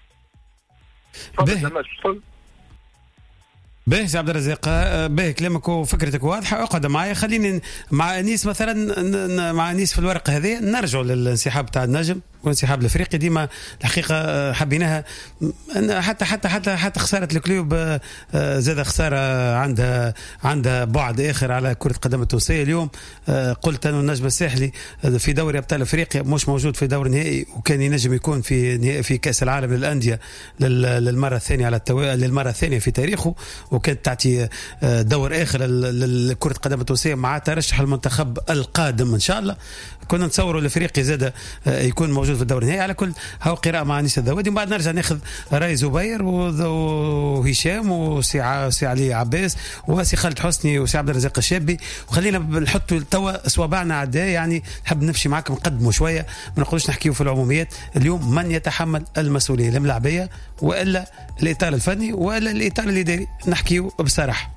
تفضل باهي سي عبد الرزاق، باهي كلامك وفكرتك واضحه. اقعد معايا خليني مع انيس مثلا، مع انيس في الورق هذه نرجع للانسحاب تاع النجم والانسحاب الافريقي. ديما الحقيقه حبيناها حتى حتى حتى حتى خساره الكلوب زاد خساره عندها عندها بعد اخر على كره القدم التونسيه. اليوم قلت انه النجم الساحلي في دوري ابطال افريقيا مش موجود في دور نهائي، وكان ينجم يكون في في كاس العالم للانديه للمره الثانيه على التو... للمره الثانيه في تاريخه، وكانت تعطي دور اخر لكره القدم التونسيه مع ترشح المنتخب القادم ان شاء الله. كنا نتصوروا الافريقي زاد يكون موجود في الدور النهائي. على كل هاو قراءه مع انيس الذوادي، ومن بعد نرجع ناخذ راي زبير وهشام وسي علي عباس وسي خالد حسني وسي عبد الرزاق الشابي، وخلينا نحطوا توا اصوابعنا عداء. يعني نحب نمشي معكم نقدموا شويه، ما نقولوش نحكيوا في العموميات. اليوم من يتحمل المسؤوليه، الملاعبيه والا الاطار الفني والا الاطار الاداري؟ نحكيوا بصراحه.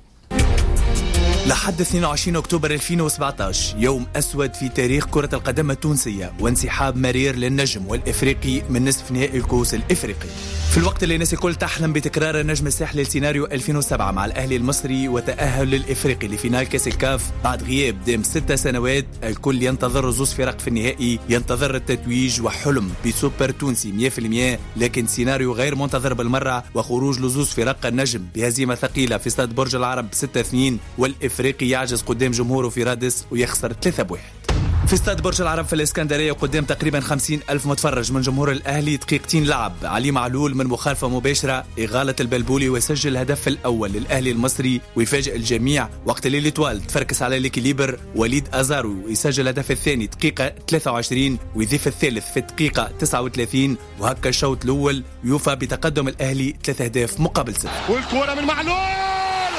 لحد اثنين وعشرين أكتوبر ألفين وسبعطعش يوم أسود في تاريخ كرة القدم التونسية، وانسحاب مرير للنجم والإفريقي من نصف نهائي الكؤوس الإفريقي. في الوقت اللي الناس الكل تحلم بتكرار النجم الساحلي لسيناريو ألفين وسبعة مع الأهلي المصري وتأهل للإفريقي لفينال كاس الكاف بعد غياب دام ستة سنوات، الكل ينتظر زوز فرق في النهائي، ينتظر التتويج وحلم بسوبر تونسي مية بالمية، لكن سيناريو غير منتظر بالمرة، وخروج لزوز فرق النجم بهزيمة ثقيلة في استاد برج العرب ستة اثنين، والإفريقي يعجز قدام جمهوره في رادس ويخسر ثلاثة بواحد. في استاد برج العرب في الإسكندرية قدام تقريبا خمسين ألف متفرج من جمهور الأهلي، دقيقتين لعب علي معلول من مخالفة مباشرة إغالة البلبولي ويسجل الهدف الأول للأهلي المصري ويفاجئ الجميع. وقت اللي ليتوال تفركس على الإكليبر، وليد أزارو يسجل الهدف الثاني دقيقة ثلاثة وعشرين ويضيف الثالث في الدقيقة تسعة وثلاثين، وهكا الشوط الأول يوفى بتقدم الأهلي ثلاثة أهداف مقابل صفر. والكرة من معلول،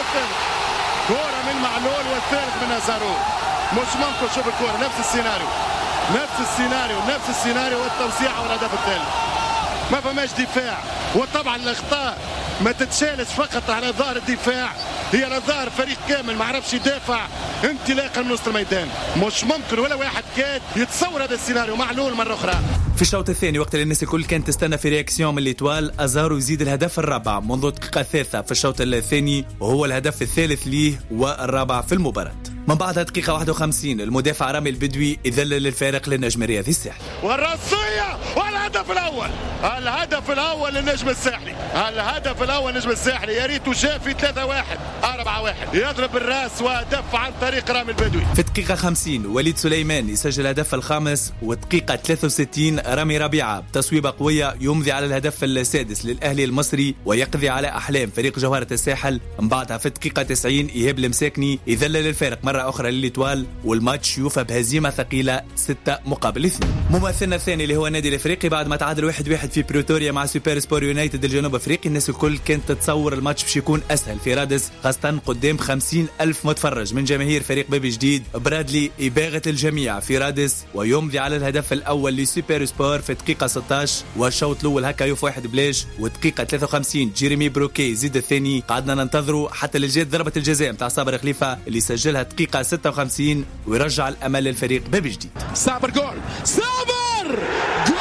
كرة من معلول والثالث من أزارو. مش ممكن شوف الكرة نفس السيناريو نفس السيناريو نفس السيناريو والتوسيع والهدف الثالث. ما فماش دفاع، وطبعا الاخطاء ما تتشالش فقط على ظهر الدفاع، هي على ظهر فريق كامل ما عرفش يدافع انطلاقا من وسط الميدان. مش ممكن ولا واحد كاد يتصور هذا السيناريو. معلول مرة أخرى في الشوط الثاني وقت اللي الناس الكل كانت تستنى في رياكسيون من ليتوال، أزارو يزيد الهدف الرابع منذ الدقيقة الثالثة في الشوط الثاني، وهو الهدف الثالث ليه والرابع في المباراة. من بعدها دقيقة واحد وخمسين المدافع رامي البدوي يذلل الفارق للنجم الرياضي الساحلي. والرصية والهدف الأول، الهدف الأول للنجم الساحلي، الهدف الأول للنجم الساحلي. يا ريته شاف في ثلاثة واحد أربعة واحد، يضرب الراس ودفع عن طريق رامي البدوي. في الدقيقة خمسين وليد سليمان يسجل الهدف الخامس، والدقيقة ثلاثة وستين رامي ربيعة بتصويبة قوية يمضي على الهدف السادس للأهلي المصري ويقضي على أحلام فريق جوهرة الساحل. من بعدها في الدقيقة تسعين إيهاب المساكني يذلل الفارق مرة مرة أخرى للإتوال، والماتش يوفى بهزيمة ثقيلة ستة مقابل اثنين. ممثلنا الثاني اللي هو النادي الأفريقي بعد ما تعادل واحد واحد في بريتوريا مع سوبر سبور يونايتد الجنوب أفريقي، الناس الكل كانت تتصور الماتش باش يكون أسهل في رادس، خاصة قدام خمسين ألف متفرج من جماهير فريق بيبي جديد. برادلي يباغت الجميع في رادس ويمضي على الهدف الأول لسوبر سبور في دقيقة ستة عشر، والشوط الأول هكا يوفى واحد بلاش، ودقيقة ثلاثة وخمسين جيريمي بروكي زيد الثاني. قعدنا ننتظروا حتى اللي جات ضربة الجزاء متاع صابر خليفة اللي سجلها دقيقة ستة وخمسين ويرجع الأمل للفريق بيبي جديد. صابر جول، صابر جول،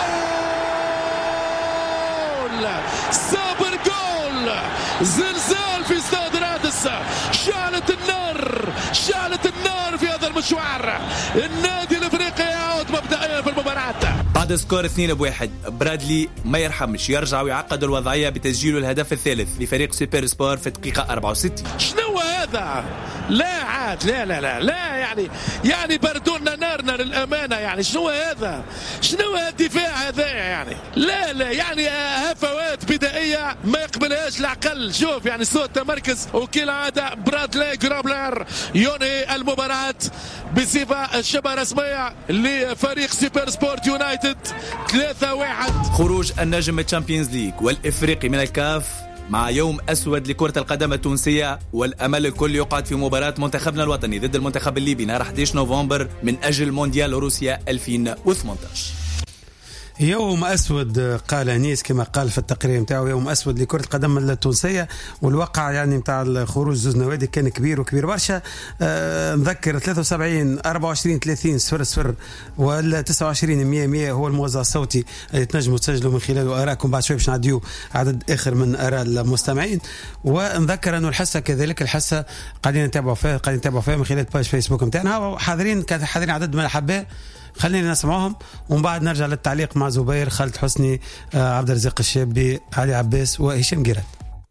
صابر جول، زلزال في استاد رادس، شعلت النار، شعلت النار في هذا المشوار. النادي الافريقي يعود مبدئيا في المباراة بعد سكور اثنين بواحد. برادلي ما يرحمش، يرجع ويعقد الوضعية بتسجيل الهدف الثالث لفريق سوبر سبور في دقيقة أربعة وستين. شنو هذا؟ لا عاد لا لا لا لا يعني يعني بردونا نارنا للأمانة. يعني شنو هذا؟ شنو الدفاع هذا؟ يعني لا لا يعني هفوات بدائية ما يقبلهاش العقل. شوف يعني صوت تمركز، وكالعادة برادلي جرابلر ينهي المباراة بصفة شبه رسمية لفريق سوبر سبورت يونايتد ثلاثة واحد. خروج النجم الشامبيونز ليج والإفريقي من الكاف مع يوم أسود لكرة القدم التونسية، والأمل الكل يقعد في مباراة منتخبنا الوطني ضد المنتخب الليبي نهار أحد عشر نوفمبر من أجل مونديال روسيا ألفين وثمانية عشر. يوم أسود قال أنيس كما قال في التقرير متاعه، يوم أسود لكرة القدم التونسية. والواقع يعني متاع خروج زوز نوادي كان كبير وكبير برشا. أه نذكر ثلاثة وسبعين أربعة وعشرين ثلاثين صفر صفر ولا تسعة وعشرين مية مية هو الموزع الصوتي اللي تنجموا تسجلوا من خلاله آراءكم. بعد شوي باش نعديو عدد آخر من آراء المستمعين. ونذكر أنه الحصة كذلك الحصة قاعدين نتابعوا فيها قاعدين نتابعوا فيها من خلال باج فيسبوك متاعنا. حاضرين كان حاضرين عدد من الأحباء، خلينا نسمعهم ومن بعد نرجع للتعليق مع زبير، خالد حسني، عبد الرزاق الشابي، علي عباس وهشام جيران.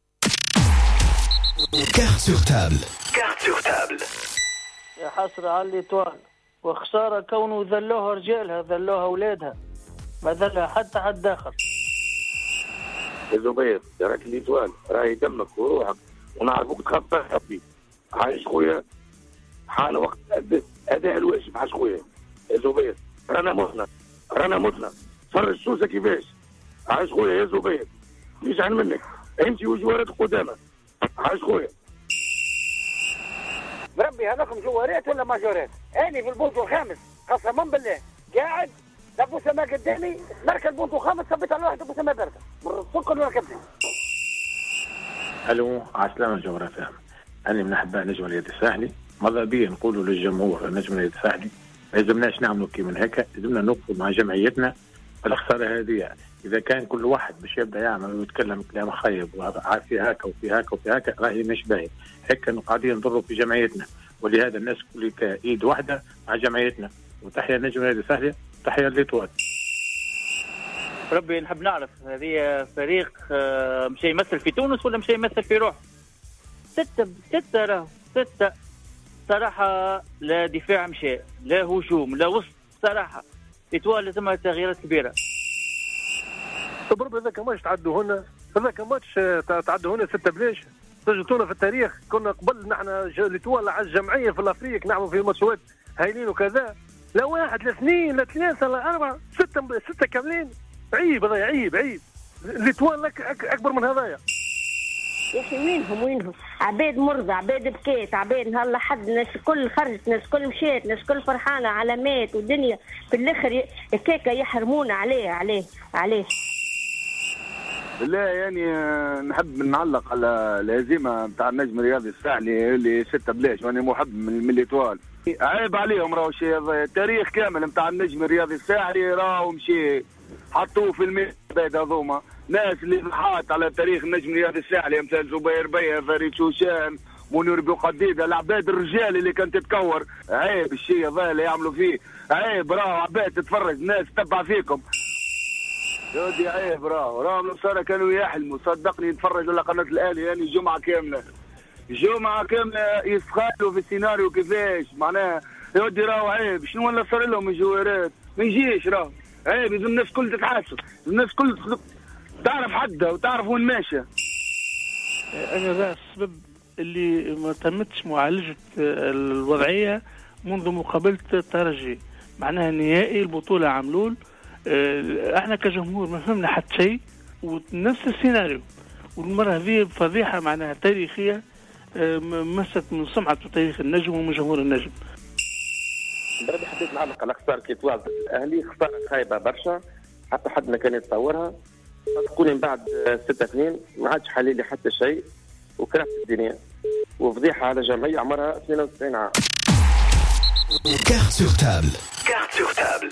كارت سور تابل. كارت سور تابل. يا حسرة على الإتوال، وخسارة كونه ذلوها رجالها، ذلوها أولادها، ما ذلها حتى حد آخر. يا زبير راك الإتوال راهي دمك وروحك ونعرفوك تخاف فيه. عايش خويا، حان وقت أداء الواجب. عايش خويا يا زبير، رانا متنا رانا متنا فرج سوسه كيفاش. عايش خويا يا زبير، يزعل منك انت وجوارات قدامى. عايش خويا بربي هذاكم جوارات ولا ماجورات؟ اني في البونتو الخامس قسما بالله قاعد ابو سما قدامي، نركب البونتو الخامس ثبت على واحد ابو سما برده من السكر وركبتني. الو عسلامة الجغرافيا، انا من احباء نجم اليد الساحلي. ماذا بيا نقولوا للجمهور نجم اليد الساحلي ما يلزمناش نعملوا كي من هكا، لازمنا نوقفوا مع جمعيتنا الخساره هذه. يعني اذا كان كل واحد باش يبدا يعمل ويتكلم كلام خايب وفي هكا وفي هكا وفي هكا راهي مش باهي هكا، قاعدين نضروا في جمعيتنا. ولهذا الناس كل ايد واحده مع جمعيتنا. وتحيه النجم هذه سهله، تحيه للإتوال. ربي نحب نعرف هذه فريق مشي يمثل في تونس ولا مشي يمثل في روح؟ ستة ستة راه ستة صراحة، لا دفاع مشى، لا هجوم، لا وسط. صراحة إتوال لازمها تغييرات كبيرة. بربي هذاك ماتش تعدوا هنا، هذاك ماتش تعدوا هنا ستة بلاش. سجلتونا في التاريخ، كنا قبل نحن الإتوال على الجمعية في الأفريق نعمل في ماتشات هايلين وكذا. لا واحد لا اثنين لا ثلاثة لا أربعة، ستة ستة كاملين. عيب هذا، عيب عيب. الإتوال لك أكبر من هذايا. يا اخي وينهم وينهم؟ عباد مرضى، عباد بكيت، عباد نهار لحد، ناس كل خرجت، ناس كل مشيت، ناس كل فرحانه، علامات ودنيا في الاخر هكاكا يحرمونا عليه عليه عليه. لا يعني نحب نعلق على الهزيمه نتاع النجم الرياضي الساحلي اللي ستة بلاش، وانا محب من الإتوال. عيب عليهم، راهو شيء التاريخ كامل نتاع النجم الرياضي الساحلي راهو مشي حطوه في المية بعد هذوما ناس اللي ضحات على تاريخ النجم الرياضي الساحلي مثل زبير بيه، فريد شوشان، منير بوقديده، العباد الرجال اللي كانت تتكور. عيب الشيء هذا اللي يعملوا فيه، عيب. راهو عباد تتفرج، ناس تتبع فيكم. يودي عيب. راهو راهو النصارى كانوا يحلموا، صدقني نتفرج على قناه الاهلي يعني جمعه كامله جمعه كامله يسخالوا في السيناريو كيفاش معناها. يودي راهو عيب. شنو ولا صار لهم من جوارات؟ ما يجيش. راهو عيب. لازم الناس كل تتحاسب، الناس كل تعرف حدها وتعرف وين ماشيه. انا ذا السبب اللي ما تمتش معالجة الوضعية منذ مقابلة الترجي، معناها نهائي البطولة عملول. احنا كجمهور ما فهمنا حتى شيء، ونفس السيناريو، والمرة هذه فضيحة معناها تاريخية مست من سمعة وتاريخ النجم ومن جمهور النجم. بربي حبيت نعلق على خسارة كيتواز الأهلي، خسارة خايبة برشا حتى حد ما كان يتصورها. تكون من بعد ستة اثنين ما عادش حليل لي حتى شيء، وكرهت الدنيا وفضيحة على جمعية عمرها اثنين وتسعين عام. كارت سور تابل. كارت سور تابل.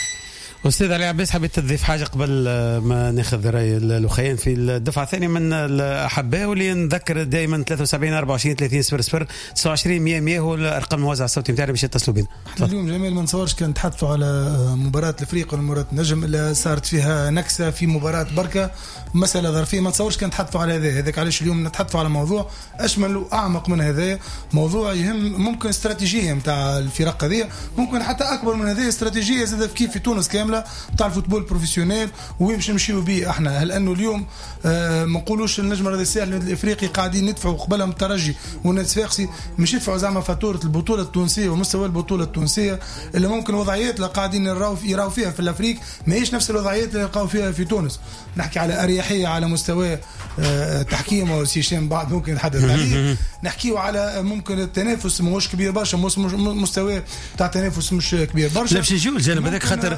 أستاذ علي عباس، حبيت تضيف حاجة قبل ما ناخذ رأي الأخوين في الدفعة الثانية من الأحباء، واللي نذكر دائما ثلاثة وسبعين أربعة وعشرين ثلاثين صفر صفر تسعة وعشرين مية مية هو الأرقام الموزع الصوتي نتاعنا باش يتصلوا بنا. اليوم جميل ما نتصورش كان تحدثوا على مباراة الفريق ومباراة النجم اللي صارت فيها نكسة في مباراة بركة، مسألة ظرفية، ما نتصورش كان تحدثوا على هذا. هذاك علاش اليوم نتحدثوا على موضوع أشمل وأعمق من هذا، موضوع يهم ممكن استراتيجية نتاع الفرق هذه، ممكن حتى أكبر من هذه استراتيجية زادت كيف في تونس كاملة نتاع الفوتبول بروفيسيونيل وين باش نمشيو به احنا. هل انه اليوم آه ما نقولوش النجم الرياضي الساحلي الافريقي قاعدين ندفعوا قبلهم الترجي والنادي الصفاقسي مش يدفعوا زعما فاتوره البطوله التونسيه ومستوى البطوله التونسيه، اللي ممكن الوضعيات اللي قاعدين يراو يراو فيها في الافريق ما هيش نفس الوضعيات اللي يلقاو فيها في تونس. نحكي على اريحيه على مستوى آه تحكيم وسيشام بعض ممكن نتحدث عليه، نحكيو على ممكن التنافس ماهوش كبير برشا، مستوى تاع التنافس مش كبير برشا. لا باش نجيو الجانب هذاك خاطر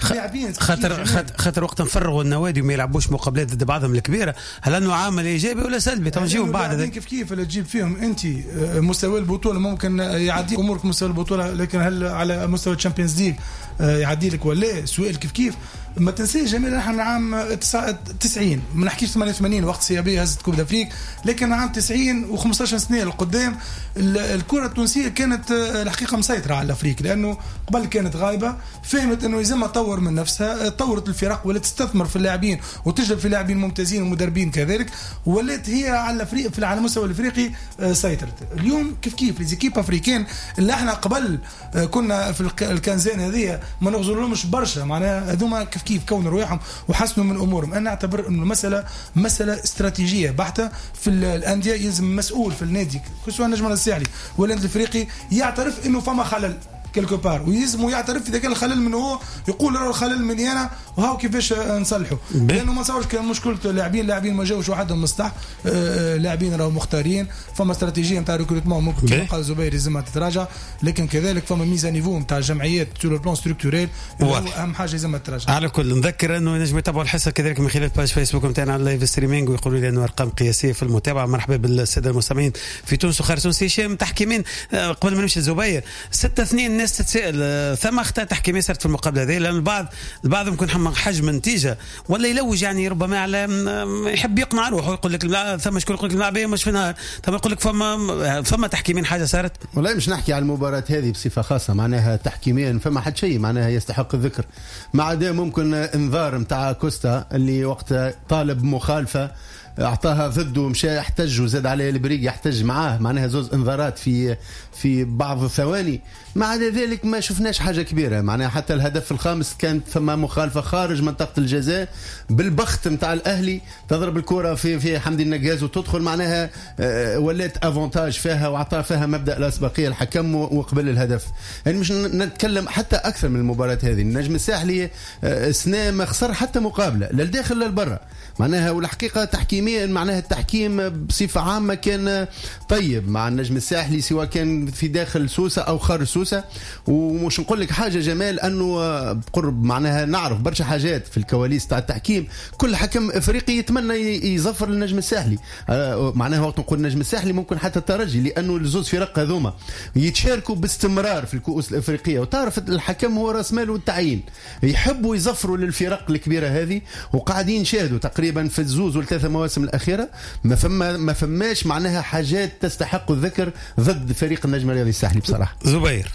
خاطر خاطر وقت نفرغوا النوادي وما يلعبوش مقابلات ضد بعضهم الكبيره، هل انه عامل ايجابي ولا سلبي؟ تنجيو بعد هذا كيف كيف اللي تجيب فيهم انت مستوى البطوله ممكن يعدي امورك مستوى البطوله، لكن هل على مستوى الشامبيونز ليج يعدي لك ولا سؤال كيف كيف. ما تنسيش جميل نحن من عام تسعين ما نحكيش ثمانية وثمانين وقت سيابيه هزت كوب دافريك، لكن عام تسعين وخمسة عشر سنه لقدام الكره التونسيه كانت الحقيقه مسيطره على الافريق، لانه قبل كانت غايبه، فهمت انه لازم تطور من نفسها، طورت الفرق ولا تستثمر في اللاعبين وتجلب في لاعبين ممتازين ومدربين كذلك، ولات هي على الافريق في على المستوى الافريقي سيطرت. اليوم كيف كيف ليزيكيب افريكان اللي احنا قبل كنا في الكنزان هذه ما نغزرلهمش برشا، معناها هذوما كيف كيف كونوا رواحهم وحسنوا من امورهم. انا اعتبر انه المساله مساله استراتيجيه بحته في الانديه، يلزم مسؤول في النادي سواء النجم الساحلي ولا النادي الافريقي يعترف انه فما خلل كيلكو بار، ويلزموا يعترف اذا كان الخلل من هو يقول راه الخلل مني انا وهاو كيفاش نصلحه، لانه ما صارش كان مشكله لاعبين لاعبين ما جاوش وحدهم مصلح، آه لاعبين راهو مختارين، فما استراتيجيه نتاع ريكروتمون ممكن كما قال زبير لازم تتراجع، لكن كذلك فما ميزه نيفو نتاع الجمعيات سور لو بلان ستركتوريل اهم حاجه لازم تتراجع. على كل نذكر انه نجم يتابعوا الحصه كذلك من خلال باج فيسبوك نتاعنا على اللايف ستريمينج، ويقولوا لي انه ارقام قياسيه في المتابعه. مرحبا بالساده المستمعين في تونس وخارج تونس. هشام تحكيمين قبل ما نمشي لزبير ستة اثنين الناس تتساءل ثم اخطاء تحكيميه صارت في المقابله هذه، لان البعض البعض ممكن حجم النتيجه ولا يلوج يعني ربما على يحب يقنع روحه ويقول لك ثم شكون يقول لك الملاعبيه مش في نهار، ثم يقول لك فما فما تحكيمين حاجه صارت. والله مش نحكي على المباراه هذه بصفه خاصه، معناها تحكيميا فما حد شيء معناها يستحق الذكر، ما عدا ممكن انذار نتاع كوستا اللي وقت طالب مخالفه اعطاها ضده ومشى يحتج وزاد عليه البريق يحتج معاه، معناها زوز انذارات في في بعض الثواني. مع ذلك ما شفناش حاجه كبيره، معناها حتى الهدف الخامس كانت ثم مخالفه خارج منطقه الجزاء بالبخت نتاع الاهلي، تضرب الكره في في حمدي النقاز وتدخل، معناها ولات افونتاج فيها واعطى فيها مبدا الاسبقيه الحكم وقبل الهدف. يعني مش نتكلم حتى اكثر من المباراه هذه، النجم الساحلي سنه ما خسر حتى مقابله لا للداخل لا لبرا، معناها والحقيقه تحكيميا معناها التحكيم بصفه عامه كان طيب مع النجم الساحلي سواء كان في داخل سوسه او خارج سوسه. ومش نقول لك حاجه جمال انه بقرب معناها نعرف برشا حاجات في الكواليس تاع التحكيم، كل حكم افريقي يتمنى يظفر للنجم الساحلي، معناها وقت نقول النجم الساحلي ممكن حتى الترجي، لانه الزوز فرق هذوما يتشاركوا باستمرار في الكؤوس الافريقيه، وتعرف الحكم هو راس ماله التعيين، يحبوا يظفروا للفرق الكبيره هذه، وقاعدين نشاهدوا تقريبا في الزوز والثلاثه مواسم الاخيره ما فما ما فماش معناها حاجات تستحق الذكر ضد فريق النجم الرياضي الساحلي بصراحه. زبير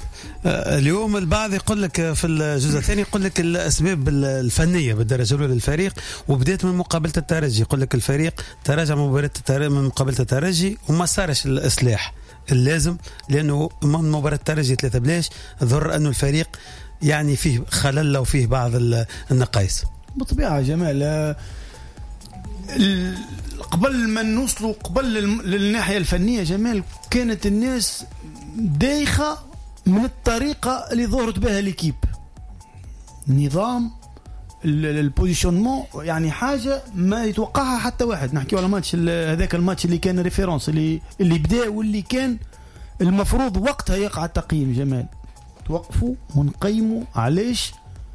اليوم البعض يقول لك في الجزء الثاني يقول لك الاسباب الفنيه بالدرجه الاولى للفريق، وبدات من مقابله الترجي، يقول لك الفريق تراجع مباراه من مقابله الترجي وما صارش الاصلاح اللازم، لانه من مباراه الترجي ثلاثه بلاش ظهر انه الفريق يعني فيه خلل وفيه بعض النقائص. بالطبيعه جمال قبل ما نوصلوا قبل للناحية الفنية جمال كانت الناس دايخة من الطريقة اللي ظهرت بها ليكيب نظام البوزيشنمون يعني حاجة ما يتوقعها حتى واحد. نحكي على ماتش هذاك الماتش اللي كان ريفيرونس اللي اللي بدا واللي كان المفروض وقتها يقع التقييم جمال توقفوا ونقيموا علاش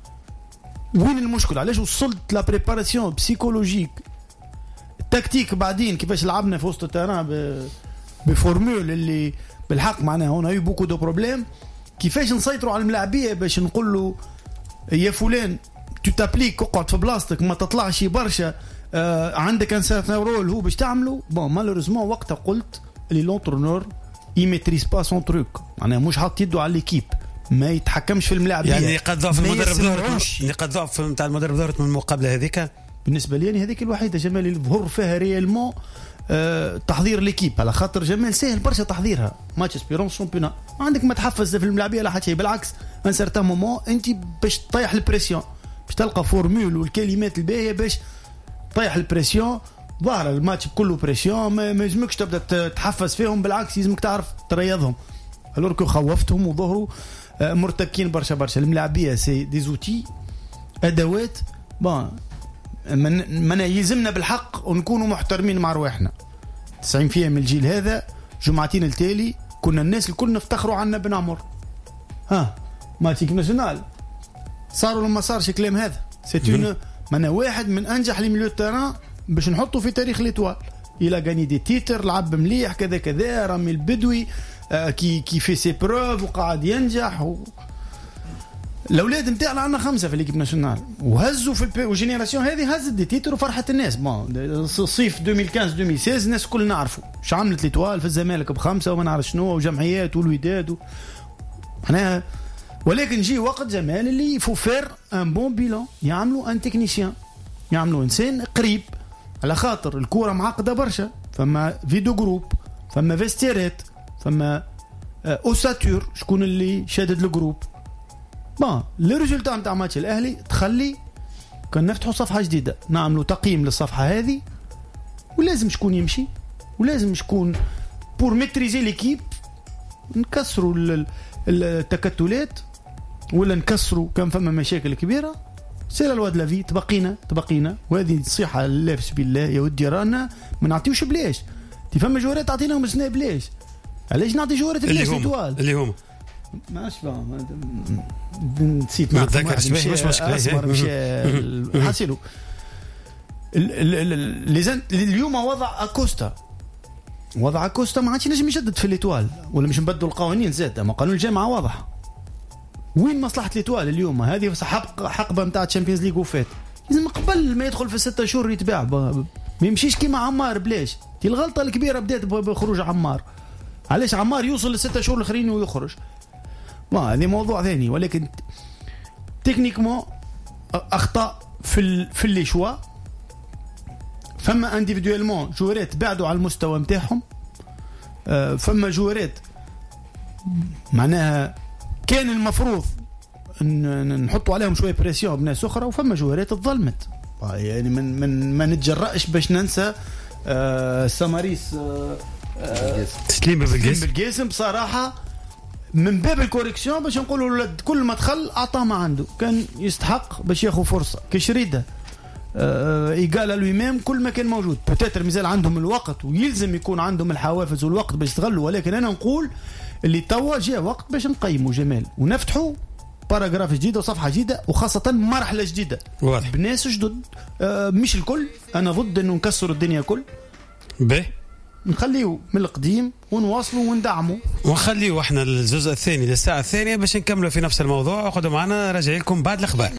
وين المشكلة علاش وصلت لا بريباراسيون بسيكولوجيك التكتيك بعدين كيفاش لعبنا في وسط التران بفورمول اللي بالحق معناها هنا يو بوكو دو بروبليم كيفاش نسيطروا على الملاعبيه باش نقول له يا فلان تو تابليك اقعد في بلاصتك ما تطلعش برشا آه عندك ان سيرتان رول هو باش تعمله بون مالوريزمون وقتها قلت اللي لونترونور يميتريز با سون تروك معناها مش حاط يده على ليكيب ما يتحكمش في الملاعبيه يعني قد ضعف المدرب ظهرت قد ضعف نتاع المدرب ظهرت من المقابله هذيك بالنسبه لي هذيك الوحيده جمال اللي ظهر فيها ريالمون أه تحضير ليكيب على خاطر جمال سهل برشا تحضيرها ماتش اسبيرونس شامبيون ما عندك ما تحفز في الملاعبيه لا حتى شيء بالعكس ان سارتان مومون انت باش تطيح البريسيون باش تلقى فورمول والكلمات الباهيه باش تطيح البريسيون ظهر الماتش كله بريسيون ما يلزمكش تبدا تحفز فيهم بالعكس لازمك تعرف تريضهم الوركو خوفتهم وظهروا أه مرتكين برشا برشا الملاعبيه سي دي زوتي ادوات بون من, من يلزمنا بالحق ونكونوا محترمين مع رواحنا تسعين بالمئة من الجيل هذا جمعتين التالي كنا الناس الكل نفتخروا عنا بن عمر ها ماتيك ناسيونال صاروا لما صارش كلام هذا سيتون من واحد من انجح لي ميليو تيران باش نحطه في تاريخ ليتوال الى غاني دي تيتر لعب مليح كذا كذا رامي البدوي آه كي كي في سي بروف وقاعد ينجح و... الاولاد نتاعنا عندنا خمسه في ليكيب ناسيونال وهزوا في الجينيراسيون هذه هزت دي تيتر وفرحه الناس بون صيف ألفين وخمسة ألفين وستة عشر الناس الكل نعرفوا اش عملت ليتوال في الزمالك بخمسه وما نعرف شنو وجمعيات والوداد و... معناها ولكن جي وقت جمال اللي يفو فير ان بون بيلون يعملوا ان تكنيسيان يعملوا انسان قريب على خاطر الكوره معقده برشا فما فيديو جروب فما فيستيرات فما اوساتور شكون اللي شادد الجروب بون لي ريزولتا نتاع ماتش الاهلي تخلي كان نفتحوا صفحه جديده نعملوا تقييم للصفحه هذه ولازم شكون يمشي ولازم شكون بور ميتريزي ليكيب نكسروا التكتلات ولا نكسروا كان فما مشاكل كبيره سير الواد لافي تبقينا تبقينا وهذه نصيحه لله في سبيل الله يا ودي رانا ما نعطيوش بلاش تي فما جوارات تعطيناهم سنه بلاش علاش نعطي جوارات بلاش ليتوال اللي هما ماش با نسيت ما تذكرش مش مشكله مش حاسيلو اليوم وضع اكوستا وضع اكوستا ما عادش نجم يجدد في ليتوال ولا مش نبدلوا القوانين زاد ما قانون الجامعه واضح وين مصلحه ليتوال اليوم هذه حق حقبه نتاع تشامبيونز ليغ وفات لازم قبل ما يدخل في ستة شهور يتباع ما يمشيش كيما عمار بلاش دي الغلطه الكبيره بدات بخروج عمار علاش عمار يوصل لستة شهور الاخرين ويخرج ما هذا موضوع ثاني ولكن تكنيكمون اخطاء في ال... في لي شوا فما انديفيدوالمون جوارات بعدوا على المستوى نتاعهم فما جوارات معناها كان المفروض نحطوا عليهم شويه بريسيون بناس اخرى وفما جوارات اتظلمت يعني من من ما نتجرأش باش ننسى آه سماريس آه آه سليم بالقاسم بالقاسم بصراحه من باب الكوريكسيون باش نقولوا الولد كل ما دخل اعطاه ما عنده كان يستحق باش ياخذ فرصه كشريده آه يقال لوي ميم كل ما كان موجود بتاتر مازال عندهم الوقت ويلزم يكون عندهم الحوافز والوقت باش يستغلوا ولكن انا نقول اللي توا جاء وقت باش نقيموا جمال ونفتحوا باراغراف جديد وصفحه جديده وخاصه مرحله جديده واضح بناس جدد آه مش الكل انا ضد انه نكسر الدنيا كل به نخليه من القديم ونواصلوا وندعموا ونخليه احنا الجزء الثاني للساعه الثانيه باش نكملوا في نفس الموضوع. خذوا معنا راجع لكم بعد الاخبار.